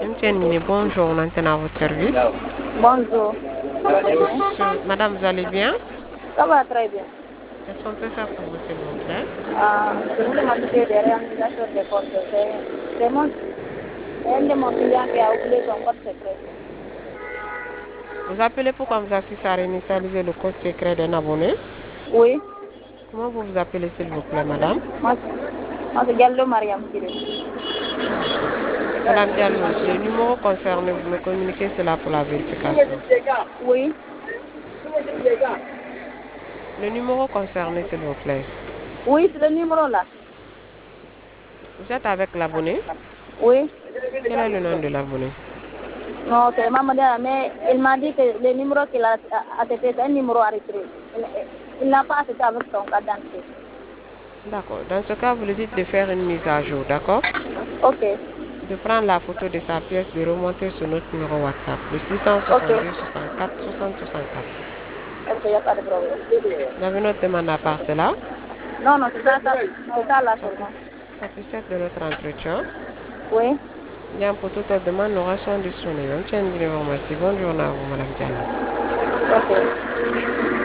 Bonjour, on antenne à votre service. Bonjour. Madame, vous allez bien? Ça va très bien. Qu'est-ce qu'on peut faire pour vous, s'il vous plaît? Je vous demande des réalisations de compte. Un de mon client qui a oublié son code secret. Vous appelez pour qu'on vous assiste à réinitialiser le code secret d'un abonné. Oui. Comment vous vous appelez, s'il vous plaît, madame? Moi, c'est Gallo Mariam Kiré. Madame Diallo, le numéro concerné, vous me communiquez cela pour la vérification. Oui. Le numéro concerné, s'il vous plaît. Oui, c'est le numéro là. Vous êtes avec l'abonné? Oui. Quel est le nom de l'abonné? Non, c'est Maman Diallo, mais il m'a dit que le numéro qu'il a accepté, c'est un numéro arrêté. Il n'a pas accepté avec son carte d'identité. D'accord. Dans ce cas, vous lui dites de faire une mise à jour, d'accord? Ok. De prendre la photo de sa pièce, de remonter sur notre numéro WhatsApp, le Ok. 662 64 60 64. Ok, il n'y a pas de problème. Vous avez notre demande à part cela? Non, non, c'est ça là seulement. Satisfaite de notre entretien. Oui. Bien, pour toute autre demande, nous restons disponibles. On tient de vous remercier. Bonne journée à vous, Madame Diallo. Ok.